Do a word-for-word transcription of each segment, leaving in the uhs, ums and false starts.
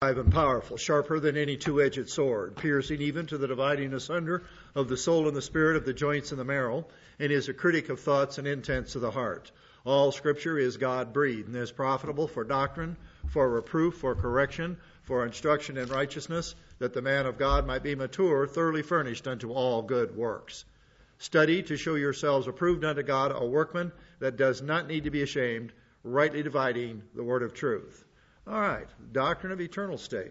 and powerful, sharper than any two-edged sword, piercing even to the dividing asunder of the soul and the spirit, of the joints and the marrow, and is a critic of thoughts and intents of the heart. All Scripture is God-breathed and is profitable for doctrine, for reproof, for correction, for instruction in righteousness, that the man of God might be mature, thoroughly furnished unto all good works. Study to show yourselves approved unto God, a workman that does not need to be ashamed, rightly dividing the word of truth. All right, doctrine of eternal state,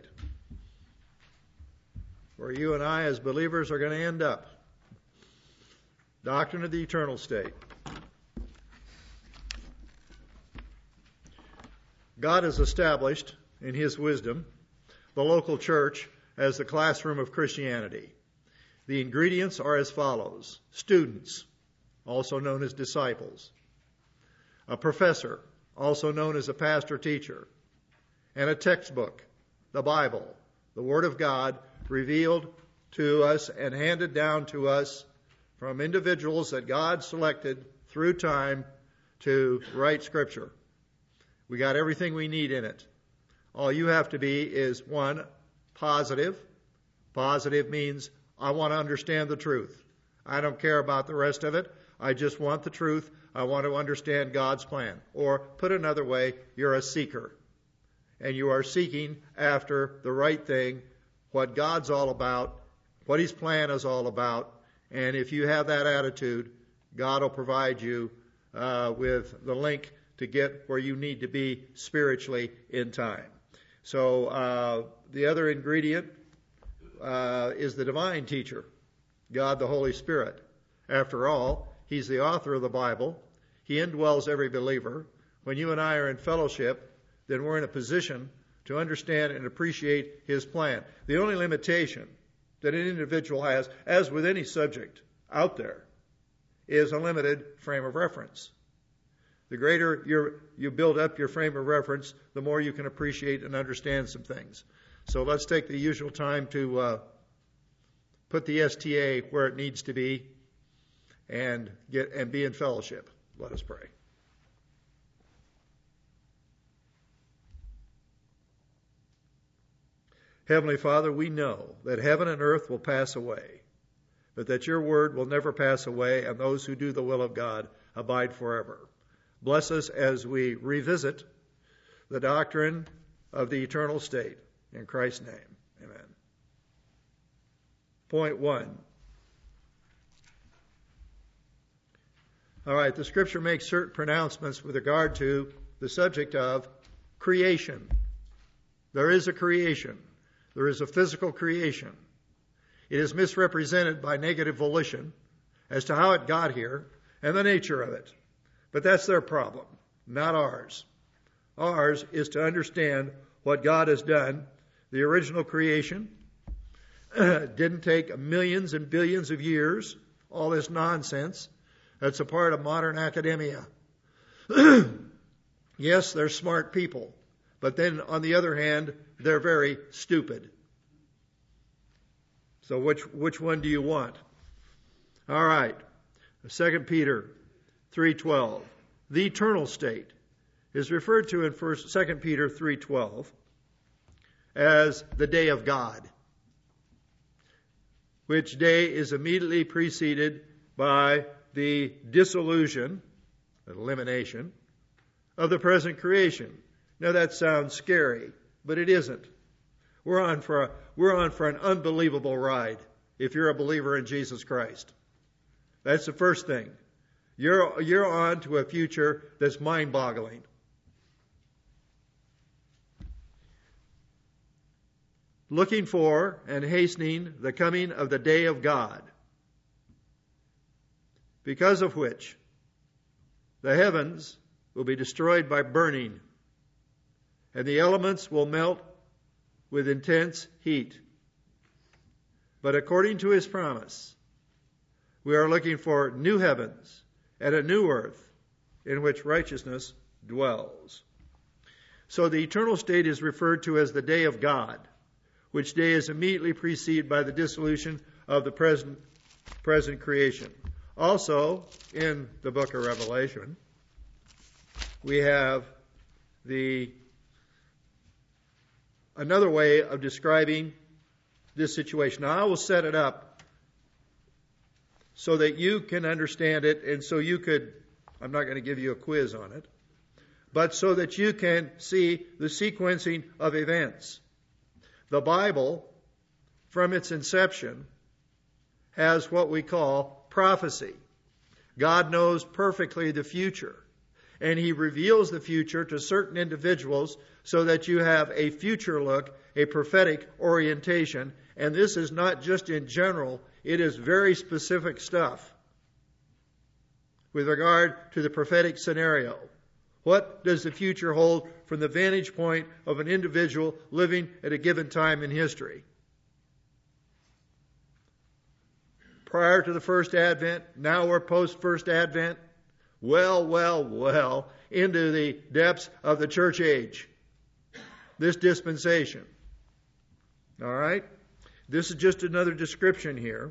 where you and I as believers are going to end up. Doctrine of the eternal state. God has established, in His wisdom, the local church as the classroom of Christianity. The ingredients are as follows: students, also known as disciples; a professor, also known as a pastor-teacher; and a textbook, the Bible, the Word of God, revealed to us and handed down to us from individuals that God selected through time to write Scripture. We got everything we need in it. All you have to be is, one, positive. Positive means I want to understand the truth. I don't care about the rest of it. I just want the truth. I want to understand God's plan. Or, put another way, you're a seeker. And you are seeking after the right thing, what God's all about, what His plan is all about. And if you have that attitude, God will provide you uh, with the link to get where you need to be spiritually in time. So uh, the other ingredient uh, is the divine teacher, God the Holy Spirit. After all, He's the author of the Bible. He indwells every believer. When you and I are in fellowship, then we're in a position to understand and appreciate His plan. The only limitation that an individual has, as with any subject out there, is a limited frame of reference. The greater you're, you build up your frame of reference, the more you can appreciate and understand some things. So let's take the usual time to uh, put the S T A where it needs to be and get and be in fellowship. Let us pray. Heavenly Father, we know that heaven and earth will pass away, but that your word will never pass away, and those who do the will of God abide forever. Bless us as we revisit the doctrine of the eternal state. In Christ's name, amen. Point one. All right, the Scripture makes certain pronouncements with regard to the subject of creation. There is a creation. There is a physical creation. It is misrepresented by negative volition as to how it got here and the nature of it. But that's their problem, not ours. Ours is to understand what God has done. The original creation didn't take millions and billions of years, all this nonsense. That's a part of modern academia. Yes, they're smart people, but then on the other hand, they're very stupid. So which which one do you want? All right. Second Peter three twelve. The eternal state is referred to in First Second Peter three twelve as the day of God, which day is immediately preceded by the dissolution, elimination, of the present creation. Now that sounds scary, but it isn't. We're on for a, we're on for an unbelievable ride if you're a believer in Jesus Christ. That's the first thing. You're, you're on to a future that's mind-boggling. Looking for and hastening the coming of the day of God, because of which the heavens will be destroyed by burning, and the elements will melt with intense heat. But according to His promise, we are looking for new heavens and a new earth in which righteousness dwells. So the eternal state is referred to as the day of God, which day is immediately preceded by the dissolution of the present, present creation. Also, in the book of Revelation, we have the another way of describing this situation. Now, I will set it up so that you can understand it, and so you could, I'm not going to give you a quiz on it, but so that you can see the sequencing of events. The Bible, from its inception, has what we call prophecy. God knows perfectly the future, and He reveals the future to certain individuals so that you have a future look, a prophetic orientation, and this is not just in general, it is very specific stuff with regard to the prophetic scenario. What does the future hold from the vantage point of an individual living at a given time in history? Prior to the first advent, now we're post-first advent. Well, well, well, into the depths of the church age. This dispensation. All right? This is just another description here.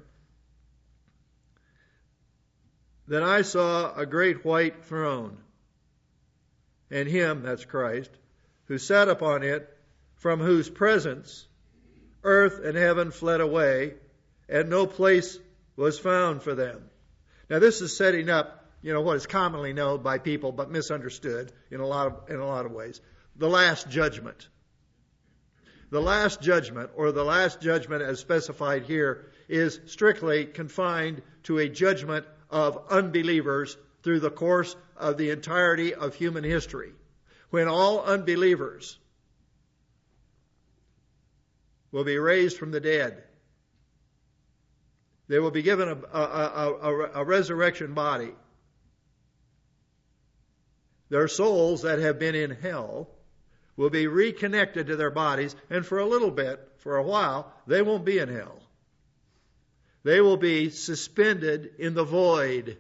Then I saw a great white throne, and Him, that's Christ, who sat upon it, from whose presence earth and heaven fled away, and no place was found for them. Now this is setting up, you know, what is commonly known by people but misunderstood in a lot of in a lot of ways. The last judgment. The last judgment, or the last judgment as specified here, is strictly confined to a judgment of unbelievers through the course of the entirety of human history. When all unbelievers will be raised from the dead, they will be given a, a, a, a resurrection body. Their souls that have been in hell will be reconnected to their bodies, and for a little bit, for a while, they won't be in hell. They will be suspended in the void.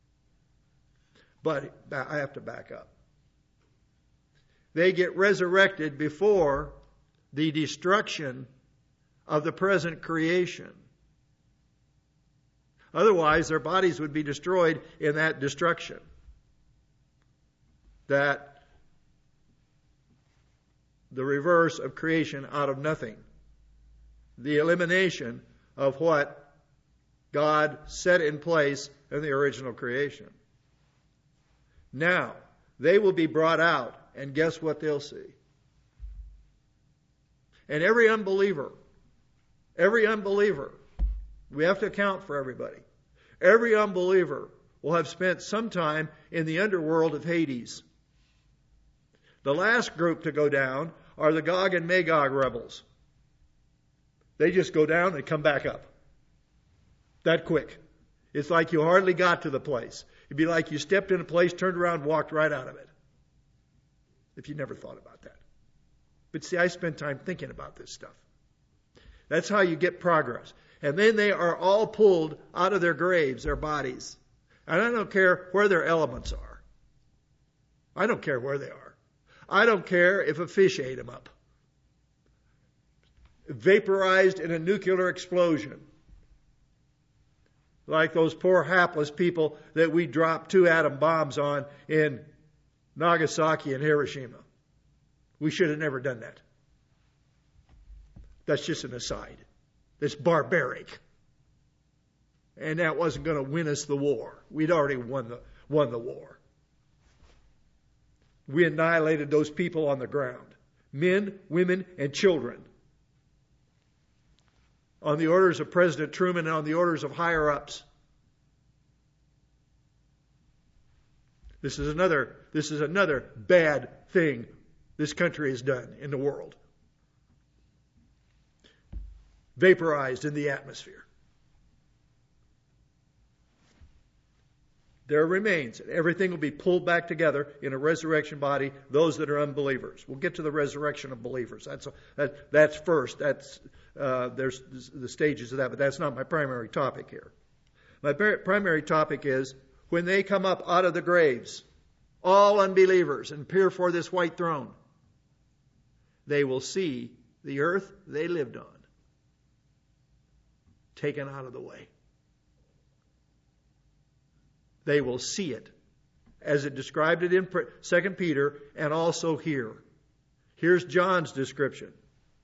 But I have to back up. They get resurrected before the destruction of the present creation. Otherwise, their bodies would be destroyed in that destruction. That the reverse of creation out of nothing. The elimination of what God set in place in the original creation. Now, they will be brought out, and guess what they'll see? And every unbeliever, every unbeliever, we have to account for everybody. Every unbeliever will have spent some time in the underworld of Hades. The last group to go down are the Gog and Magog rebels. They just go down and come back up. That quick. It's like you hardly got to the place. It'd be like you stepped in a place, turned around, and walked right out of it. If you never thought about that. But see, I spend time thinking about this stuff. That's how you get progress. And then they are all pulled out of their graves, their bodies. And I don't care where their elements are. I don't care where they are. I don't care if a fish ate them up. Vaporized in a nuclear explosion. Like those poor hapless people that we dropped two atom bombs on in Nagasaki and Hiroshima. We should have never done that. That's just an aside. That's barbaric. And that wasn't going to win us the war. We'd already won the, won the war. We annihilated those people on the ground. Men, women, and children. On the orders of President Truman and on the orders of higher ups. This is another, this is another bad thing this country has done in the world. Vaporized in the atmosphere. There remains, and everything will be pulled back together in a resurrection body, those that are unbelievers. We'll get to the resurrection of believers. That's a, that, that's first. That's uh, there's the stages of that, but that's not my primary topic here. My primary topic is when they come up out of the graves, all unbelievers, and appear before this white throne, they will see the earth they lived on taken out of the way. They will see it as it described it in Second Peter and also here. Here's John's description.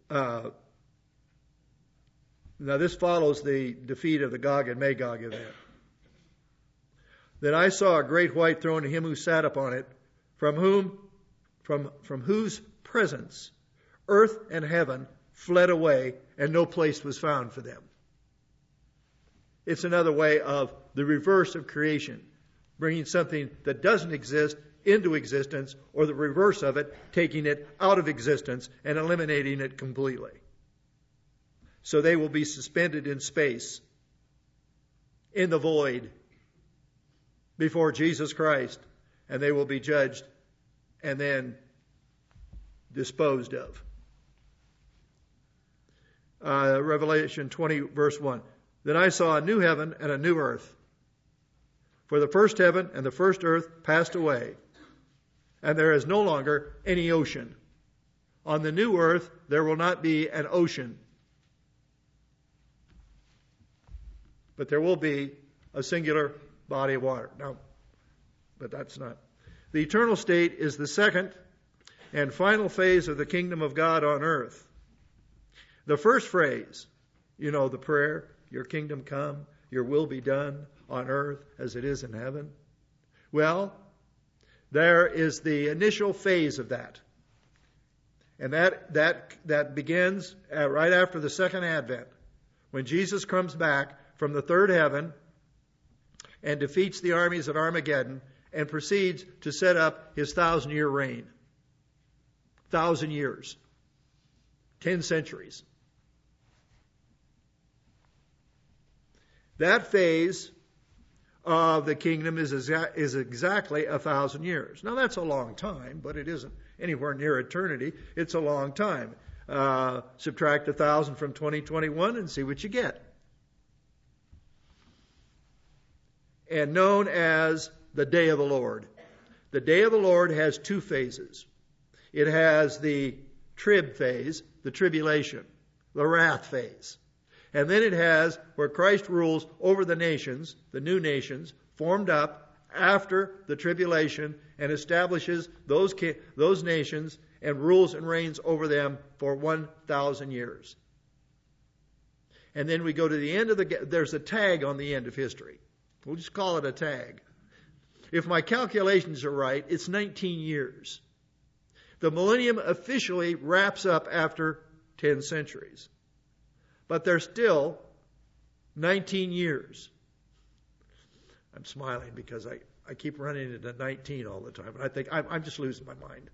uh, now this follows the defeat of the Gog and Magog event. Then I saw a great white throne and him who sat upon it, from whom, from, from whose presence earth and heaven fled away, and no place was found for them. It's another way of the reverse of creation, bringing something that doesn't exist into existence, or the reverse of it, taking it out of existence and eliminating it completely. So they will be suspended in space, in the void, before Jesus Christ, and they will be judged and then disposed of. Uh, Revelation twenty, verse one. Then I saw a new heaven and a new earth. For the first heaven and the first earth passed away, and there is no longer any ocean. On the new earth there will not be an ocean, but there will be a singular body of water. Now, but that's not. The eternal state is the second and final phase of the kingdom of God on earth. The first phrase, you know, the prayer, your kingdom come, your will be done on earth as it is in heaven. Well, there is the initial phase of that. And that that that begins right after the second advent, when Jesus comes back from the third heaven and defeats the armies at Armageddon and proceeds to set up his thousand-year reign. Thousand years. Ten centuries. That phase of the kingdom is, exa- is exactly a thousand years. Now that's a long time, but it isn't anywhere near eternity. It's a long time. Uh, subtract a thousand from twenty twenty-one and see what you get. And known as the day of the Lord. The day of the Lord has two phases. It has the trib phase, the tribulation, the wrath phase. And then it has where Christ rules over the nations, the new nations, formed up after the tribulation, and establishes those those nations and rules and reigns over them for one thousand years. And then we go to the end of the, there's a tag on the end of history. We'll just call it a tag. If my calculations are right, it's nineteen years. The millennium officially wraps up after ten centuries. But there's still nineteen years. I'm smiling because I, I keep running into nineteen all the time. And I think I'm, I'm just losing my mind.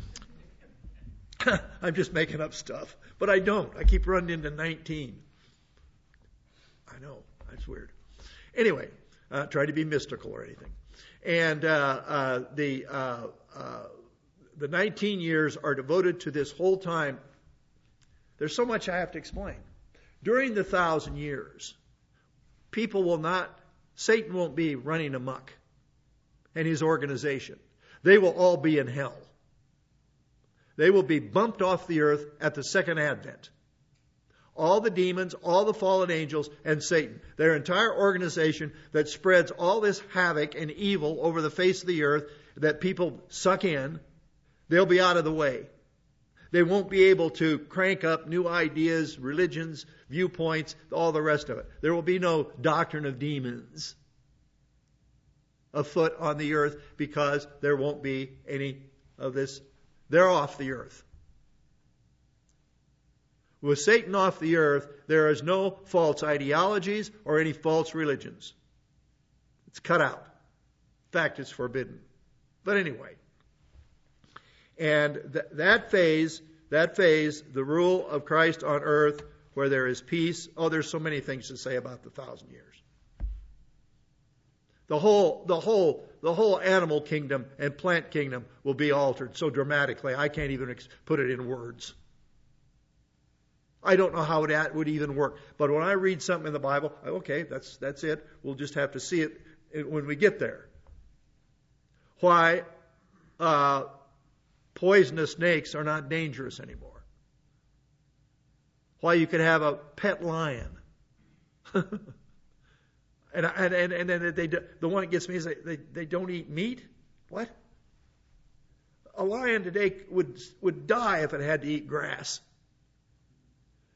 I'm just making up stuff. But I don't. I keep running into nineteen. I know. That's weird. Anyway, uh, try to be mystical or anything. And uh, uh, the uh, uh, the nineteen years are devoted to this whole time. There's so much I have to explain. During the thousand years, people will not, Satan won't be running amok, and his organization. They will all be in hell. They will be bumped off the earth at the second advent. All the demons, all the fallen angels, and Satan. Their entire organization that spreads all this havoc and evil over the face of the earth that people suck in, they'll be out of the way. They won't be able to crank up new ideas, religions, viewpoints, all the rest of it. There will be no doctrine of demons afoot on the earth because there won't be any of this. They're off the earth. With Satan off the earth, there is no false ideologies or any false religions. It's cut out. In fact, it's forbidden. But anyway. And th- that phase, that phase, the rule of Christ on earth, where there is peace. Oh, there's so many things to say about the thousand years. The whole, the whole, the whole animal kingdom and plant kingdom will be altered so dramatically, I can't even ex- put it in words. I don't know how that would even work. But when I read something in the Bible, okay, that's that's it. We'll just have to see it when we get there. Why uh, poisonous snakes are not dangerous anymore. Why you could have a pet lion. and, and, and, and then they, the one that gets me is they, they, they don't eat meat? What? A lion today would would die if it had to eat grass.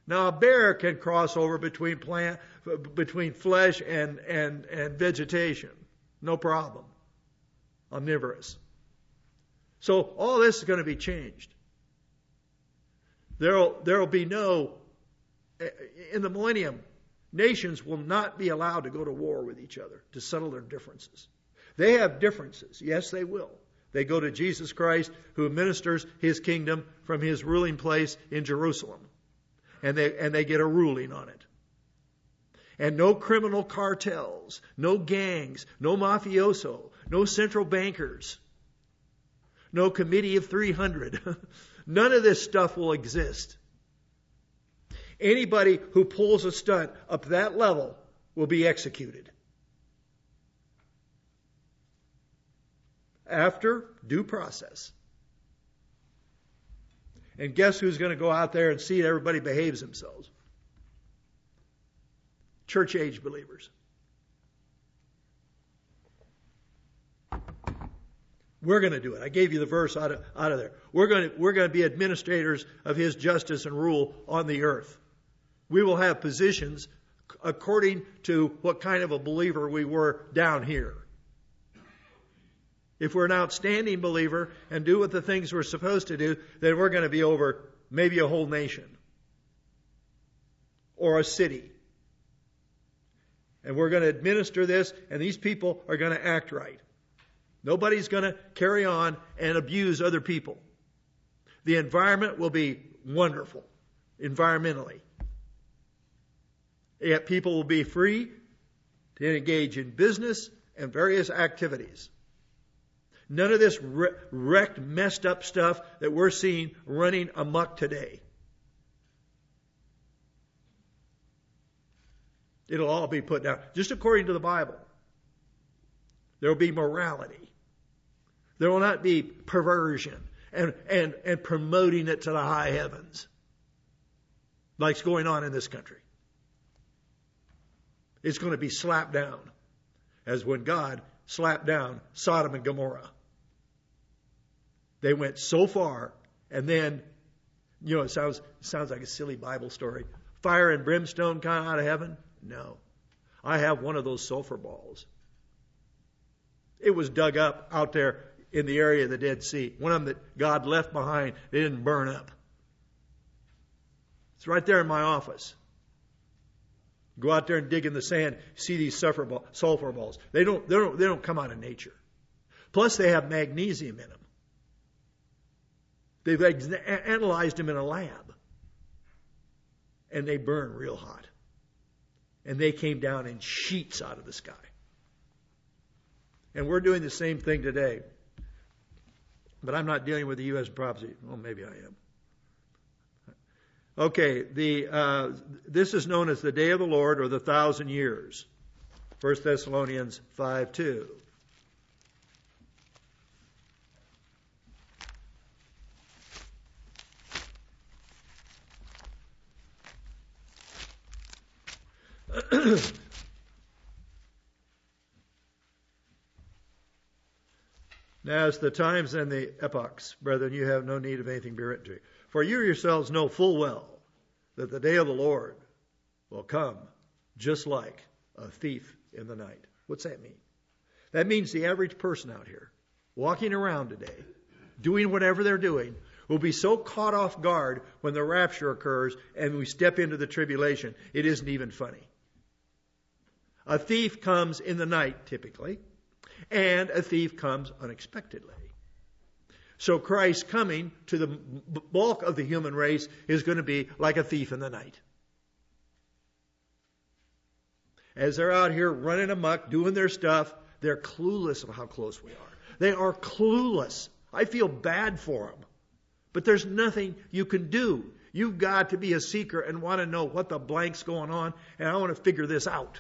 Now a bear can cross over between plant, between flesh and, and, and vegetation. No problem. Omnivorous. So all this is going to be changed. There'll, there'll be no, in the millennium, nations will not be allowed to go to war with each other to settle their differences. They have differences. Yes, they will. They go to Jesus Christ, who administers his kingdom from his ruling place in Jerusalem. And they, and they get a ruling on it. And no criminal cartels, no gangs, no mafioso, no central bankers, no committee of three hundred. None of this stuff will exist. Anybody who pulls a stunt up to that level will be executed. After due process. And guess who's going to go out there and see that everybody behaves themselves? Church age believers. We're going to do it. I gave you the verse out of, out of there. We're going to, we're going to be administrators of his justice and rule on the earth. We will have positions according to what kind of a believer we were down here. If we're an outstanding believer and do what the things we're supposed to do, then we're going to be over maybe a whole nation or a city. And we're going to administer this, and these people are going to act right. Nobody's going to carry on and abuse other people. The environment will be wonderful, environmentally. Yet people will be free to engage in business and various activities. None of this wrecked, messed up stuff that we're seeing running amok today. It'll all be put down. Just according to the Bible. There will be morality. There will not be perversion and, and, and promoting it to the high heavens. Like's going on in this country. It's going to be slapped down. As when God slapped down Sodom and Gomorrah. They went so far, and then, you know, it sounds, it sounds like a silly Bible story. Fire and brimstone come out of heaven? No. I have one of those sulfur balls. It was dug up out there in the area of the Dead Sea. One of them that God left behind. They didn't burn up. It's right there in my office. Go out there and dig in the sand. See these sulfur balls. They don't, they don't, they don't come out of nature. Plus, they have magnesium in them. They've analyzed them in a lab. And they burn real hot. And they came down in sheets out of the sky. And we're doing the same thing today. But I'm not dealing with the U S prophecy. Well, maybe I am. Okay, the uh, this is known as the day of the Lord or the thousand years. First Thessalonians five two. Now, as the times and the epochs, brethren, you have no need of anything to be written to you. For you yourselves know full well that the day of the Lord will come just like a thief in the night. What's that mean? That means the average person out here, walking around today, doing whatever they're doing, will be so caught off guard when the rapture occurs and we step into the tribulation, it isn't even funny. A thief comes in the night, typically, and a thief comes unexpectedly. So Christ coming to the bulk of the human race is going to be like a thief in the night. As they're out here running amok, doing their stuff, they're clueless of how close we are. They are clueless. I feel bad for them. But there's nothing you can do. You've got to be a seeker and want to know what the blank's going on, and I want to figure this out.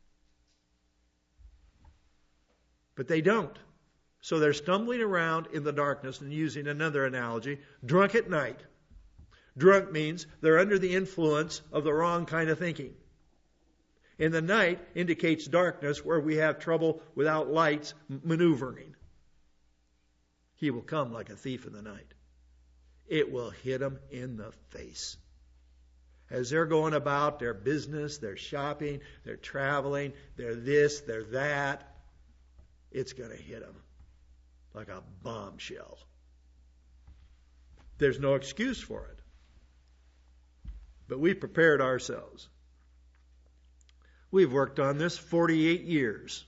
But they don't. So they're stumbling around in the darkness, and using another analogy, drunk at night. Drunk means they're under the influence of the wrong kind of thinking. In the night indicates darkness where we have trouble without lights maneuvering. He will come like a thief in the night. It will hit them in the face. as they're going about their business, their shopping, they're traveling, they're this, they're that, it's going to hit them like a bombshell. There's no excuse for it. But we prepared ourselves. We've worked on this forty-eight years.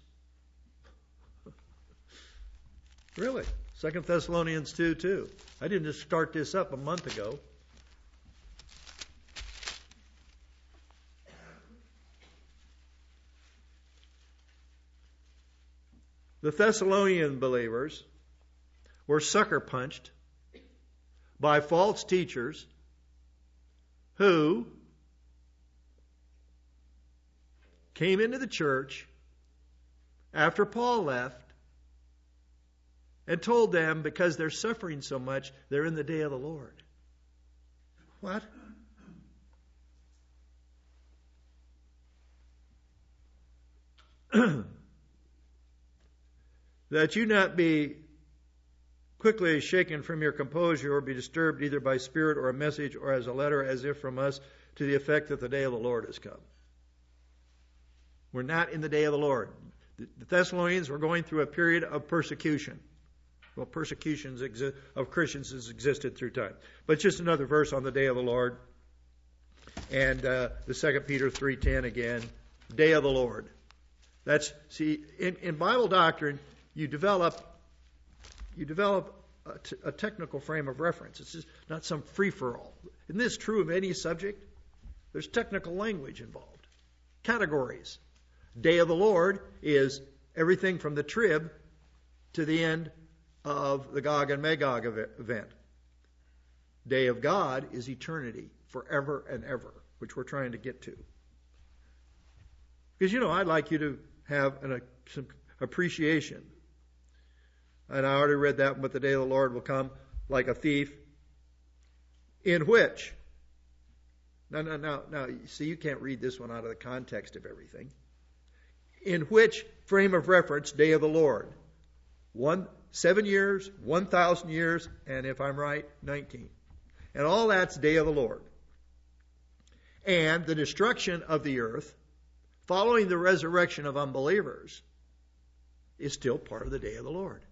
Really? Second Thessalonians two two. I didn't just start this up a month ago. The Thessalonian believers were sucker punched by false teachers who came into the church after Paul left and told them because they're suffering so much, they're in the day of the Lord. What? That you not be quickly shaken from your composure or be disturbed either by spirit or a message or as a letter as if from us to the effect that the day of the Lord has come. We're not in the day of the Lord. The Thessalonians were going through a period of persecution. Well, persecutions exi- of Christians has existed through time. But just another verse on the day of the Lord. And uh, the Second Peter three ten again. Day of the Lord. That's, see, in, in Bible doctrine, you develop you develop a, t- a technical frame of reference. It's just not some free-for-all. Isn't this true of any subject? There's technical language involved. Categories. Day of the Lord is everything from the trib to the end of the Gog and Magog event. Day of God is eternity, forever and ever, which we're trying to get to. Because, you know, I'd like you to have an, a, some appreciation. And I already read that, but the day of the Lord will come like a thief. In which, no, no, no, no, see, you can't read this one out of the context of everything. In which frame of reference, day of the Lord? One, seven years, one thousand years, and if I'm right, nineteen. And all that's day of the Lord. And the destruction of the earth, following the resurrection of unbelievers, is still part of the day of the Lord.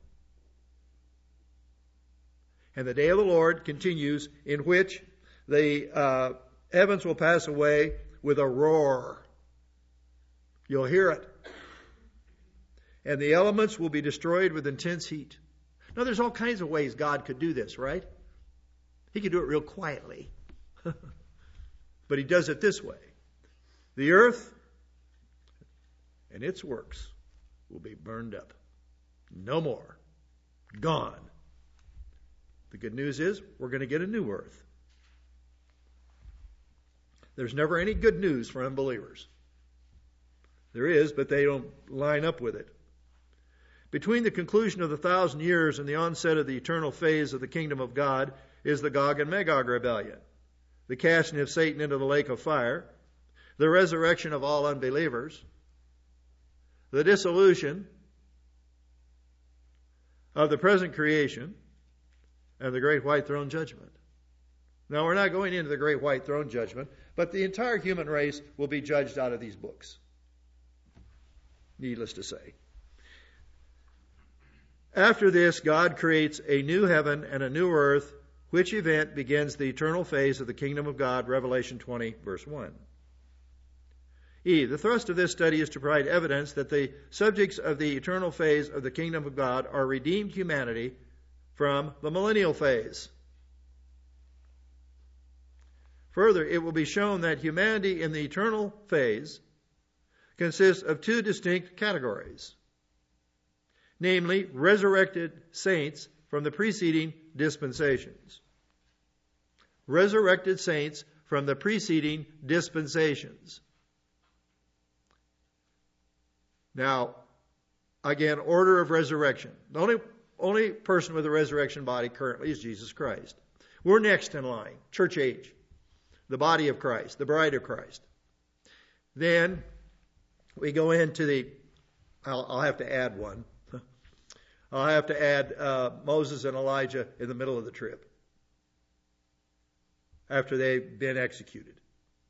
And the day of the Lord continues, in which the uh, heavens will pass away with a roar. You'll hear it. And the elements will be destroyed with intense heat. Now, there's all kinds of ways God could do this, right? He could do it real quietly. But he does it this way. The earth and its works will be burned up. No more. Gone. The good news is we're going to get a new earth. There's never any good news for unbelievers. There is, but they don't line up with it. Between the conclusion of the thousand years and the onset of the eternal phase of the kingdom of God is the Gog and Magog rebellion, the casting of Satan into the lake of fire, the resurrection of all unbelievers, the dissolution of the present creation, and the great white throne judgment. Now, we're not going into the great white throne judgment, but the entire human race will be judged out of these books. Needless to say. After this, God creates a new heaven and a new earth, which event begins the eternal phase of the kingdom of God, Revelation twenty, verse one. E. The thrust of this study is to provide evidence that the subjects of the eternal phase of the kingdom of God are redeemed humanity from the millennial phase. Further, it will be shown that humanity in the eternal phase consists of two distinct categories, namely resurrected saints from the preceding dispensations. Resurrected saints from the preceding dispensations. Now, again, order of resurrection. The only, only person with a resurrection body currently is Jesus Christ. We're next in line, church age, the body of Christ, the bride of Christ. Then we go into the, I'll, I'll have to add one. I'll have to add uh, Moses and Elijah in the middle of the trip after they've been executed.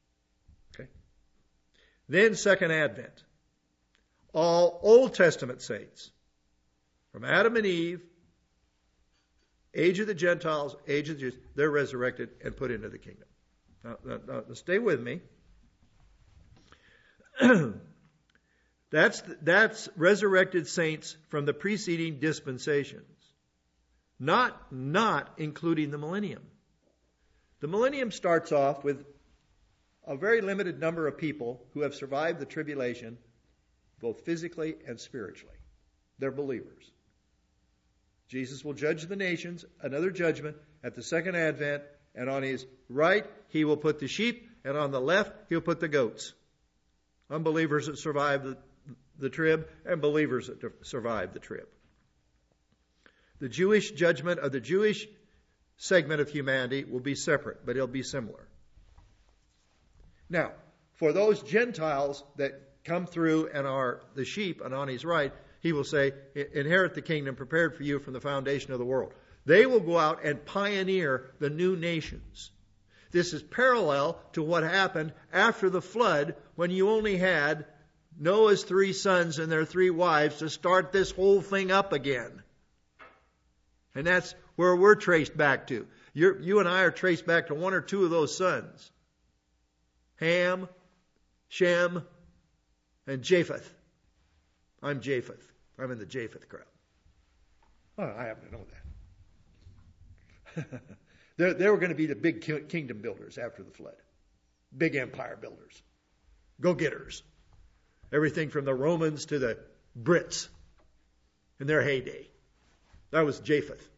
Then Second Advent. All Old Testament saints, from Adam and Eve, age of the Gentiles, age of the Jews, they're resurrected and put into the kingdom. Now, now, now stay with me. that's, that's resurrected saints from the preceding dispensations, not, not including the millennium. The millennium starts off with a very limited number of people who have survived the tribulation, both physically and spiritually. They're believers. Jesus will judge the nations, another judgment at the second advent, and on his right he will put the sheep, and on the left he'll put the goats. Unbelievers that survive the, the trib, and believers that survive the trib. The Jewish judgment of the Jewish segment of humanity will be separate, but it'll be similar. Now, for those Gentiles that come through and are the sheep, and on his right, he will say, inherit the kingdom prepared for you from the foundation of the world. They will go out and pioneer the new nations. This is parallel to what happened after the flood, when you only had Noah's three sons and their three wives to start this whole thing up again. And that's where we're traced back to. You're, you and I are traced back to one or two of those sons. Ham, Shem, and Japheth. I'm Japheth. I'm in the Japheth crowd. Well, I happen to know that. they, they were going to be the big kingdom builders after the flood. Big empire builders. Go-getters. Everything from the Romans to the Brits in their heyday. That was Japheth.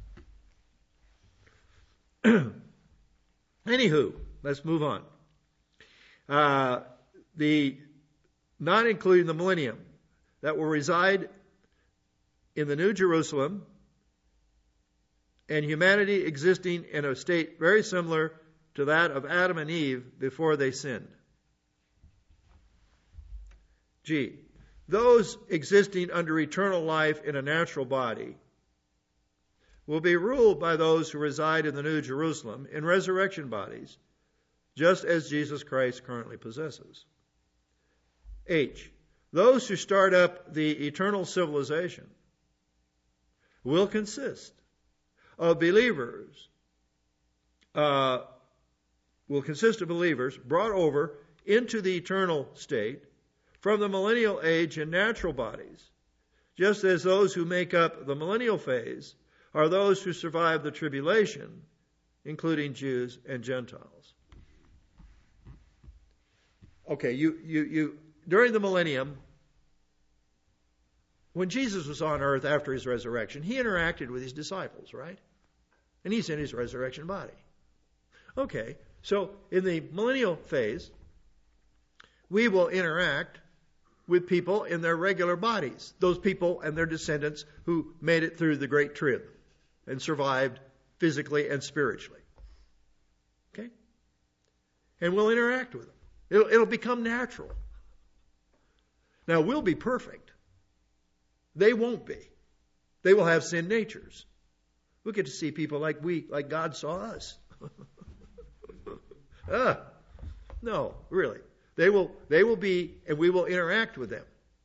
Anywho, let's move on. Uh, the not including the millennium that will reside in the New Jerusalem, and humanity existing in a state very similar to that of Adam and Eve before they sinned. G. Those existing under eternal life in a natural body will be ruled by those who reside in the New Jerusalem in resurrection bodies, just as Jesus Christ currently possesses. H. Those who start up the eternal civilization will consist of believers, uh, will consist of believers brought over into the eternal state from the millennial age in natural bodies, just as those who make up the millennial phase are those who survive the tribulation, including Jews and Gentiles. Okay, you, you, you, during the millennium, when Jesus was on earth after his resurrection, he interacted with his disciples, right? And he's in his resurrection body. Okay, so in the millennial phase, we will interact with people in their regular bodies, those people and their descendants who made it through the Great Trib and survived physically and spiritually. Okay? And we'll interact with them. It'll, it'll become natural. Now, we'll be perfect. They won't be. They will have sin natures. We'll get to see people like we, like God saw us. ah, no, really. They will, they will be, and we will interact with them.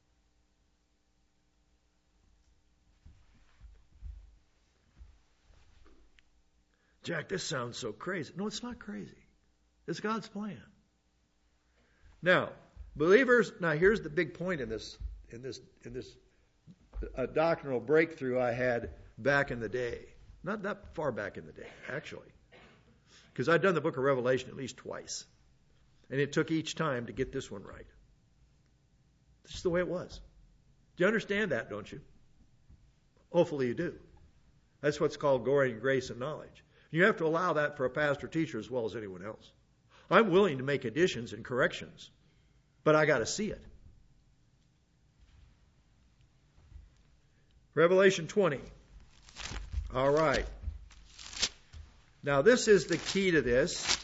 Jack, this sounds so crazy. No, it's not crazy. It's God's plan. Now, believers, now here's the big point in this, in this, in this uh, doctrinal breakthrough I had back in the day. Not that far back in the day, actually. Because I'd done the book of Revelation at least twice. And it took each time to get this one right. That's just the way it was. Do you understand that, don't you? Hopefully you do. That's what's called growing in grace and knowledge. You have to allow that for a pastor teacher as well as anyone else. I'm willing to make additions and corrections, but I got to see it. Revelation twenty. All right. Now this is the key to this.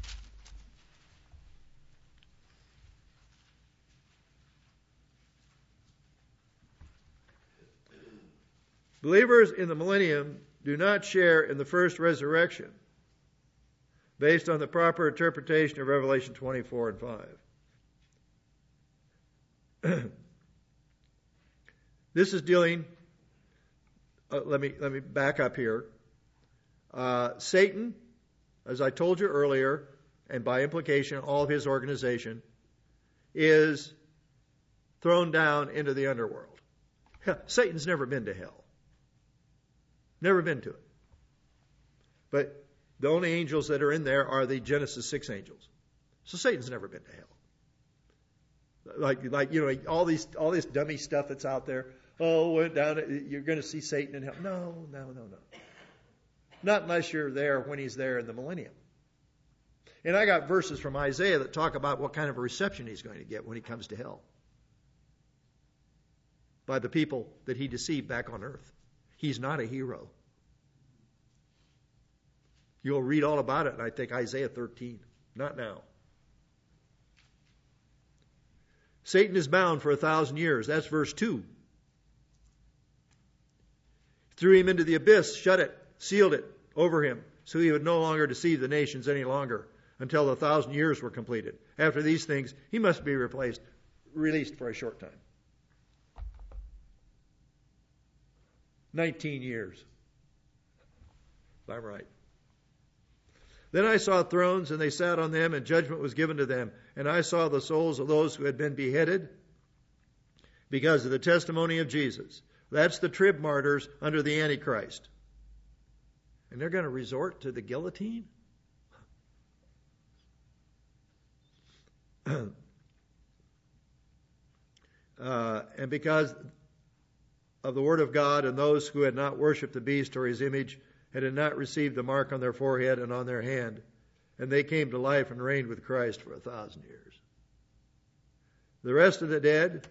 Believers in the millennium do not share in the first resurrection based on the proper interpretation of Revelation twenty-four and five. This is dealing, uh, let me let me back up here. Uh, Satan, as I told you earlier, and by implication all of his organization, is thrown down into the underworld. Hell, Satan's never been to hell. Never been to it. But the only angels that are in there are the Genesis six angels. So Satan's never been to hell. Like, like you know, all these, all this dummy stuff that's out there. Oh, went down. You're going to see Satan in hell. No, no, no, no. Not unless you're there when he's there in the millennium. And I got verses from Isaiah that talk about what kind of a reception he's going to get when he comes to hell by the people that he deceived back on earth. He's not a hero. You'll read all about it, and I think Isaiah thirteen. Not now. Satan is bound for a thousand years. That's verse two. Threw him into the abyss, shut it, sealed it over him, so he would no longer deceive the nations any longer until the thousand years were completed. After these things, he must be replaced, released for a short time. Nineteen years. If I'm right. Then I saw thrones, and they sat on them, and judgment was given to them. And I saw the souls of those who had been beheaded because of the testimony of Jesus. That's the trib martyrs under the Antichrist. And they're going to resort to the guillotine? uh, and because of the word of God, and those who had not worshipped the beast or his image, and had not received the mark on their forehead and on their hand, and they came to life and reigned with Christ for a thousand years. The rest of the dead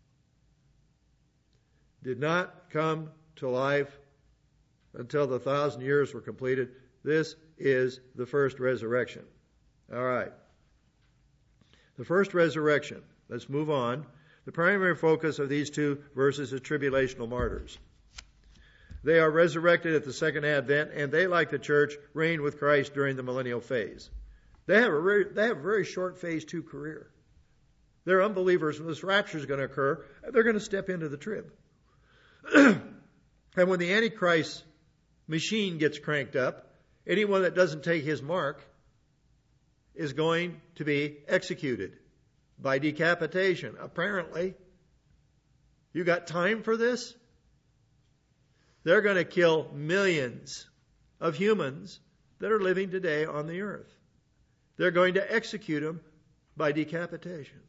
did not come to life until the thousand years were completed. This is the first resurrection. All right. The first resurrection. Let's move on. The primary focus of these two verses is tribulational martyrs. They are resurrected at the second advent, and they, like the church, reign with Christ during the millennial phase. They have a very, they have a very short phase two career. They're unbelievers. When this rapture is going to occur, they're going to step into the trib. And when the Antichrist machine gets cranked up, anyone that doesn't take his mark is going to be executed by decapitation. Apparently, you got time for this? They're going to kill millions of humans that are living today on the earth. They're going to execute them by decapitation.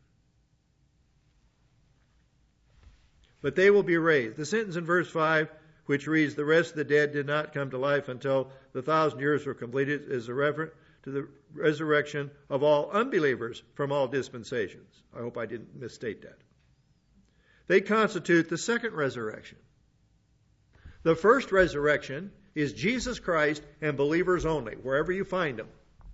But they will be raised. The sentence in verse five, which reads, the rest of the dead did not come to life until the thousand years were completed, is a reference to the resurrection of all unbelievers from all dispensations. I hope I didn't misstate that. They constitute the second resurrection. The first resurrection is Jesus Christ and believers only, wherever you find them.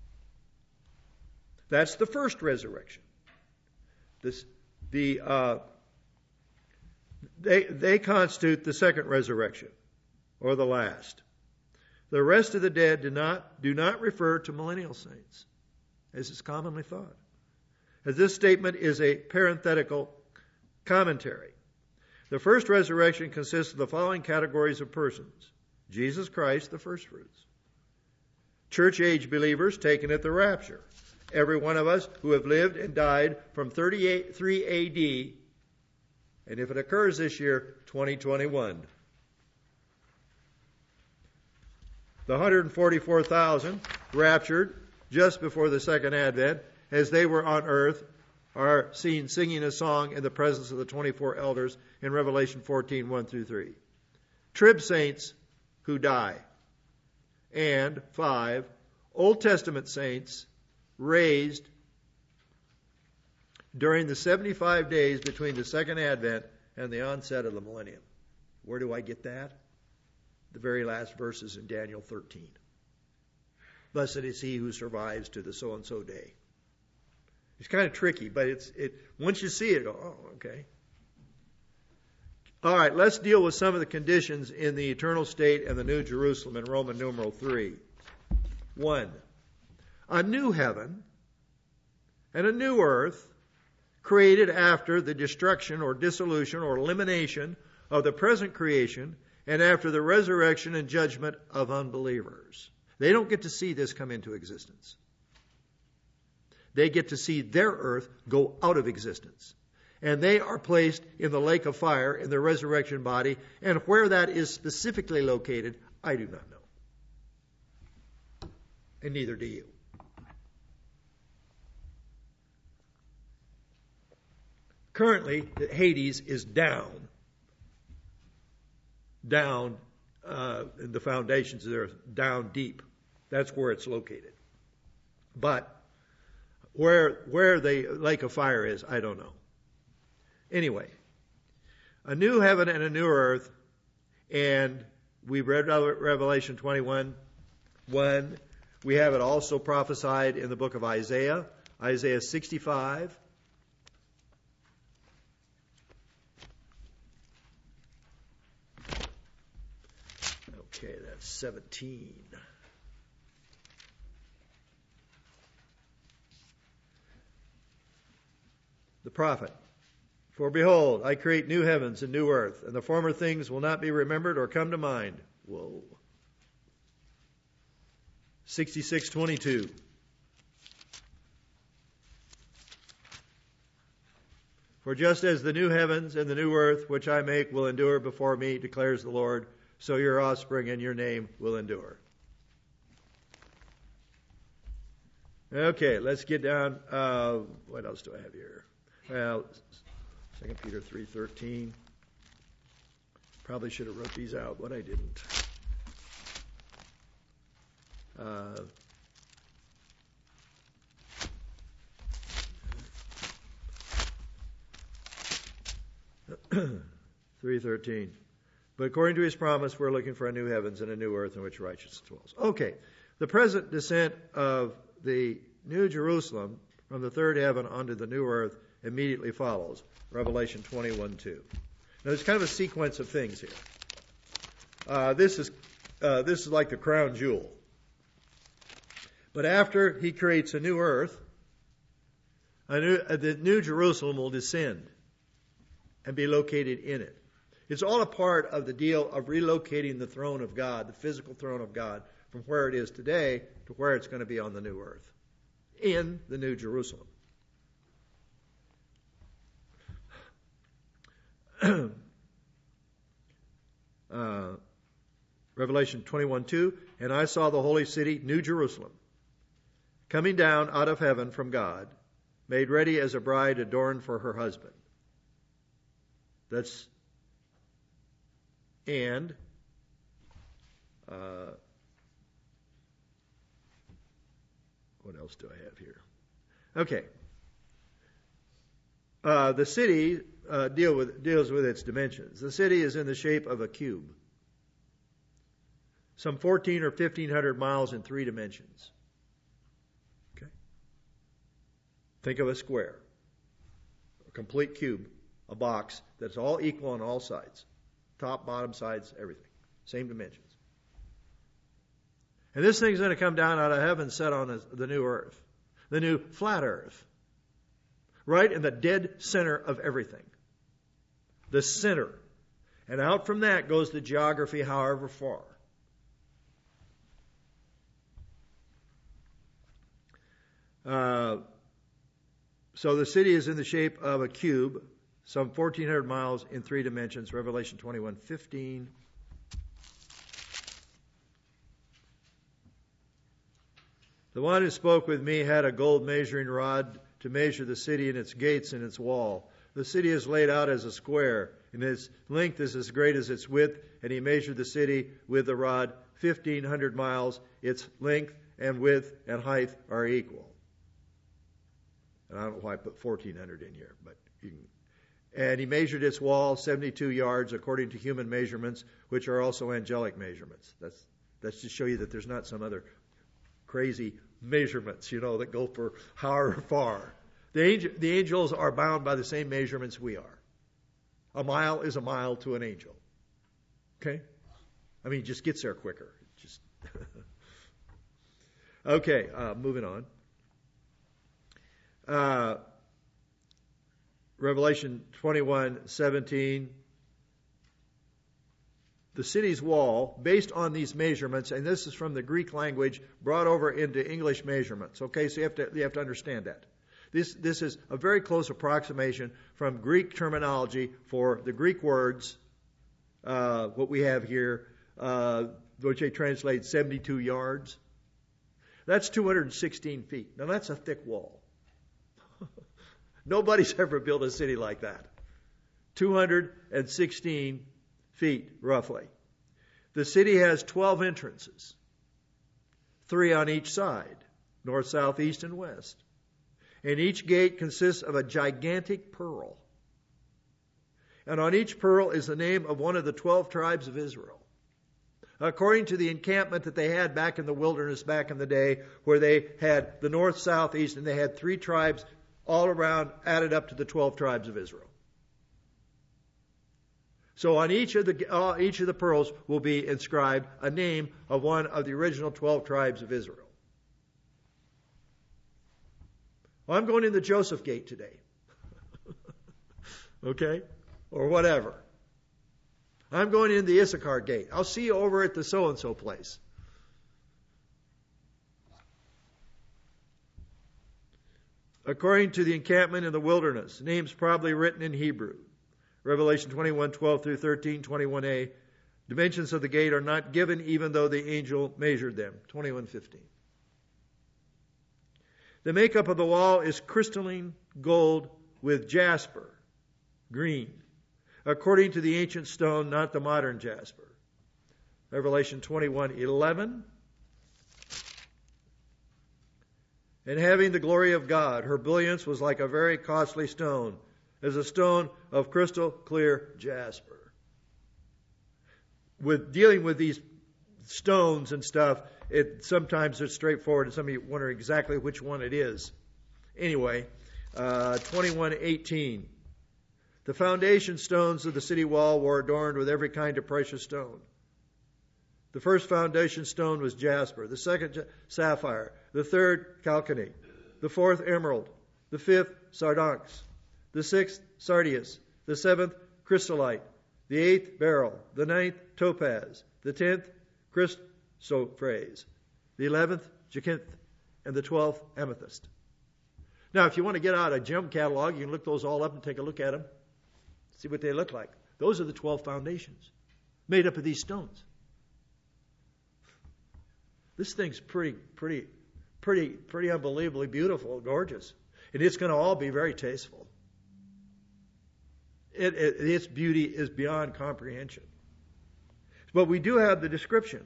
That's the first resurrection. This, the, uh, they, they constitute the second resurrection, or the last. The rest of the dead do not, do not refer to millennial saints, as is commonly thought, as this statement is a parenthetical commentary. The first resurrection consists of the following categories of persons. Jesus Christ, the first fruits. Church-age believers taken at the rapture. Every one of us who have lived and died from thirty-three A D, and if it occurs this year, twenty twenty-one. The one hundred forty-four thousand raptured just before the second advent, as they were on earth, are seen singing a song in the presence of the twenty-four elders in Revelation fourteen, one through three. Trib saints who die. And five, Old Testament saints raised during the seventy-five days between the second advent and the onset of the millennium. Where do I get that? The very last verses in Daniel thirteen. Blessed is he who survives to the so-and-so day. It's kind of tricky, but it's it. Once you see it, go, oh, okay. All right, let's deal with some of the conditions in the eternal state and the New Jerusalem in Roman numeral three. One, a new heaven and a new earth created after the destruction or dissolution or elimination of the present creation and after the resurrection and judgment of unbelievers. They don't get to see this come into existence. They get to see their earth go out of existence. And they are placed in the lake of fire in the resurrection body. And where that is specifically located, I do not know. And neither do you. Currently, Hades is down. Down uh, in the foundations of the earth, down deep. That's where it's located. But where where the lake of fire is, I don't know. Anyway, a new heaven and a new earth, and we read Revelation twenty-one, one. We have it also prophesied in the book of Isaiah, Isaiah sixty-five. Okay, that's seventeen. The prophet. For behold, I create new heavens and new earth, and the former things will not be remembered or come to mind. Whoa. sixty-six twenty-two. For just as the new heavens and the new earth which I make will endure before me, declares the Lord, so your offspring and your name will endure. Okay, let's get down. Uh, what else do I have here? Well, Second Peter three thirteen. Probably should have wrote these out, but I didn't. Uh, three thirteen. But according to his promise, we're looking for a new heavens and a new earth in which righteousness dwells. Okay, the present descent of the New Jerusalem from the third heaven onto the new earth immediately follows. Revelation twenty-one two. Now there's kind of a sequence of things here. Uh, this is uh, this is like the crown jewel. But after he creates a new earth, a new, uh, the New Jerusalem will descend and be located in it. It's all a part of the deal of relocating the throne of God, the physical throne of God, from where it is today to where it's going to be on the new earth, in the New Jerusalem. uh, Revelation twenty-one two, and I saw the holy city, New Jerusalem, coming down out of heaven from God, made ready as a bride adorned for her husband. That's, and, uh, what else do I have here? Okay. Uh, the city uh, deal with, deals with its dimensions. The city is in the shape of a cube, some fourteen or fifteen hundred miles in three dimensions. Okay. Think of a square, a complete cube, a box that's all equal on all sides, top, bottom, sides, everything, same dimensions. And this thing's going to come down out of heaven, set on the new earth, the new flat earth. Right in the dead center of everything. The center. And out from that goes the geography however far. Uh, so the city is in the shape of a cube, some fourteen hundred miles in three dimensions, Revelation twenty-one fifteen. The one who spoke with me had a gold measuring rod to measure the city and its gates and its wall. The city is laid out as a square, and its length is as great as its width, and he measured the city with the rod, fifteen hundred miles. Its length and width and height are equal. And I don't know why I put fourteen hundred in here, but you can. And he measured its wall seventy-two yards according to human measurements, which are also angelic measurements. That's that's to show you that there's not some other crazy measurements, you know, that go for however far. The, angel, the angels are bound by the same measurements we are. A mile is a mile to an angel. Okay? I mean, it just gets there quicker. Just okay, uh, moving on. Uh, Revelation twenty-one seventeen. The city's wall, based on these measurements, and this is from the Greek language brought over into English measurements. Okay, so you have to you have to understand that. This this is a very close approximation from Greek terminology for the Greek words, uh, what we have here, uh, which they translate seventy-two yards. That's two hundred sixteen feet. Now that's a thick wall. Nobody's ever built a city like that. two hundred sixteen feet, roughly. The city has twelve entrances, three on each side, north, south, east, and west. And each gate consists of a gigantic pearl. And on each pearl is the name of one of the twelve tribes of Israel. According to the encampment that they had back in the wilderness back in the day, where they had the north, south, east, and they had three tribes all around added up to the twelve tribes of Israel. So on each of the uh, each of the pearls will be inscribed a name of one of the original twelve tribes of Israel. Well, I'm going in the Joseph Gate today. Okay? Or whatever. I'm going in the Issachar Gate. I'll see you over at the so-and-so place. According to the encampment in the wilderness, names probably written in Hebrew. Revelation twenty-one twelve through thirteen, twenty-one a. Dimensions of the gate are not given even though the angel measured them. twenty-one fifteen. The makeup of the wall is crystalline gold with jasper, green, according to the ancient stone, not the modern jasper. Revelation twenty-one eleven. And having the glory of God, her brilliance was like a very costly stone, as a stone of crystal clear jasper. With dealing with these stones and stuff, it sometimes it's straightforward, and some of you wonder exactly which one it is. Anyway, uh, twenty-one eighteen. The foundation stones of the city wall were adorned with every kind of precious stone. The first foundation stone was jasper, the second sapphire, the third chalcedony, the fourth emerald, the fifth sardonyx, the sixth sardius, the seventh chrysolite, the eighth beryl, the ninth topaz, the tenth chrysoprase, the eleventh jacinth, and the twelfth amethyst. Now, if you want to get out a gem catalog, you can look those all up and take a look at them, see what they look like. Those are the twelve foundations made up of these stones. This thing's pretty, pretty, pretty, pretty unbelievably beautiful, gorgeous. And it's going to all be very tasteful. It, it, its beauty is beyond comprehension. But we do have the description.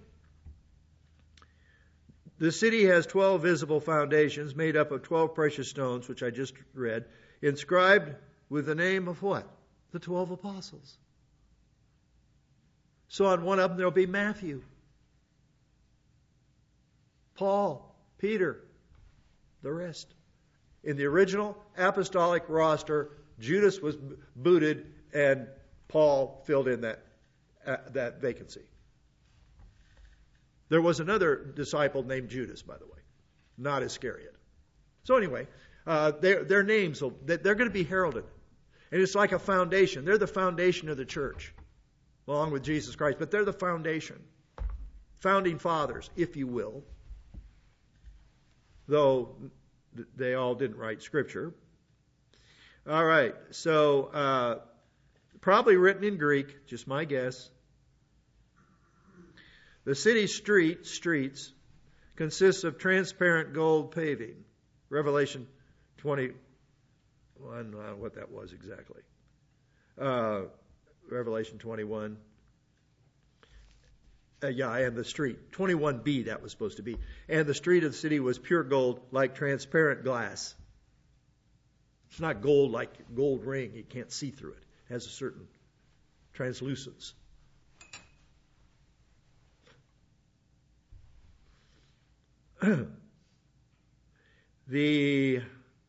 The city has twelve visible foundations made up of twelve precious stones, which I just read, inscribed with the name of what? The twelve apostles. So on one of them there'll be Matthew, Paul, Peter, the rest. In the original apostolic roster, Judas was booted and Paul filled in that, uh, that vacancy. There was another disciple named Judas, by the way, not Iscariot. So anyway, uh, their, their names, will, they're going to be heralded. And it's like a foundation. They're the foundation of the church, along with Jesus Christ. But they're the foundation. Founding fathers, if you will. Though they all didn't write Scripture. All right, so uh, probably written in Greek, just my guess. The city street, streets consists of transparent gold paving. Revelation twenty, well, I don't know what that was exactly. Uh, Revelation twenty-one. Uh, yeah, and the street. twenty-one b, that was supposed to be. And the street of the city was pure gold, like transparent glass. It's not gold like gold ring. You can't see through it. It has a certain translucence. the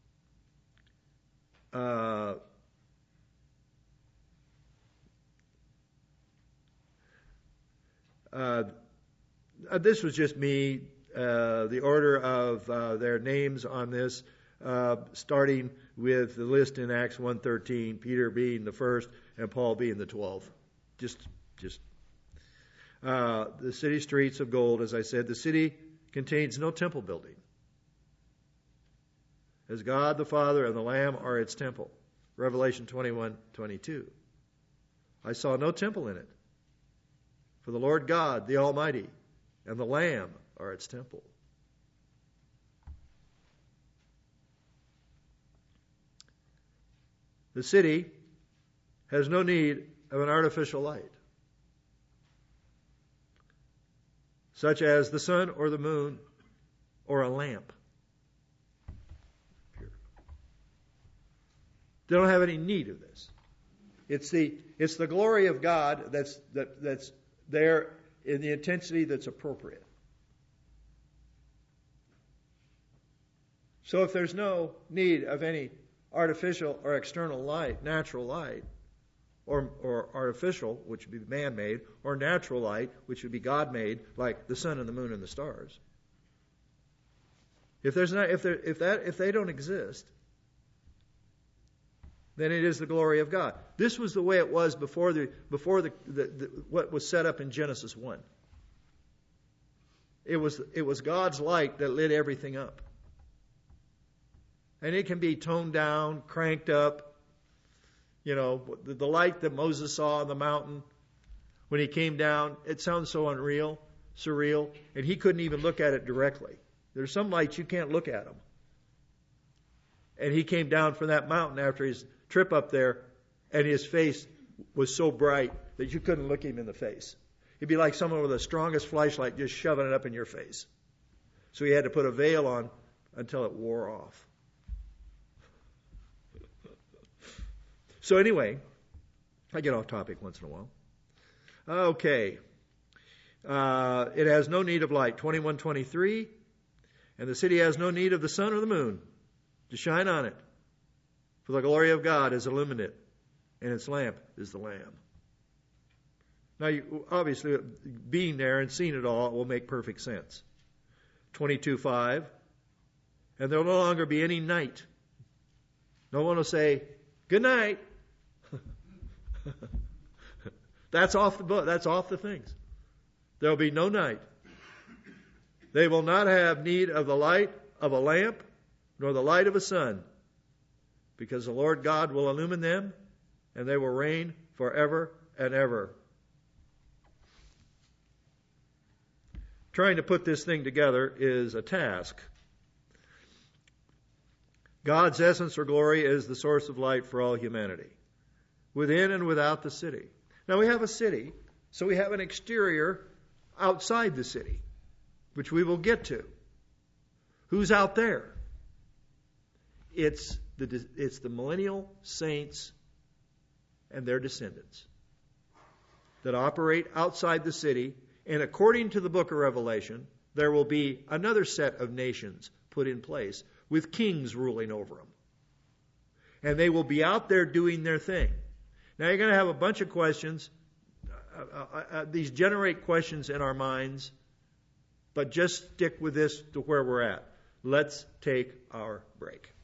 uh, Uh, this was just me, uh, the order of uh, their names on this. uh, starting with the list in Acts one thirteen, Peter being the first and Paul being the twelfth. Just, just. Uh, the city streets of gold, as I said, the city contains no temple building, as God the Father and the Lamb are its temple. Revelation twenty-one twenty-two. I saw no temple in it, for the Lord God, the Almighty, and the Lamb are its temple. The city has no need of an artificial light, such as the sun or the moon or a lamp. They don't have any need of this. It's the it's the glory of God that's that, that's there in the intensity that's appropriate. So if there's no need of any artificial or external light, natural light, or or artificial, which would be man-made, or natural light, which would be God-made, like the sun and the moon and the stars. If there's not if there if that if they don't exist, then it is the glory of God. This was the way it was before the before the, the, the what was set up in Genesis one. It was it was God's light that lit everything up. And it can be toned down, cranked up. You know, the, the light that Moses saw on the mountain when he came down, it sounds so unreal, surreal, and he couldn't even look at it directly. There's some lights you can't look at them. And he came down from that mountain after his trip up there, and his face was so bright that you couldn't look him in the face. It'd be like someone with the strongest flashlight just shoving it up in your face. So he had to put a veil on until it wore off. So anyway, I get off topic once in a while. Okay. Uh, it has no need of light, twenty-one twenty-three. And the city has no need of the sun or the moon to shine on it. For the glory of God is illumined it, and its lamp is the Lamb. Now, you, obviously, being there and seeing it all will make perfect sense. twenty-two five. And there will no longer be any night. No one will say, good night. That's off the book. That's off the things. There will be no night. They will not have need of the light of a lamp, nor the light of a sun, because the Lord God will illumine them, and they will reign forever and ever. Trying to put this thing together is a task. God's essence or glory is the source of light for all humanity, within and without the city. Now we have a city, so we have an exterior outside the city, which we will get to. Who's out there? It's the, it's the millennial saints and their descendants that operate outside the city. And according to the book of Revelation, there will be another set of nations put in place with kings ruling over them. And they will be out there doing their thing. Now you're going to have a bunch of questions. Uh, uh, uh, these generate questions in our minds. But just stick with this to where we're at. Let's take our break.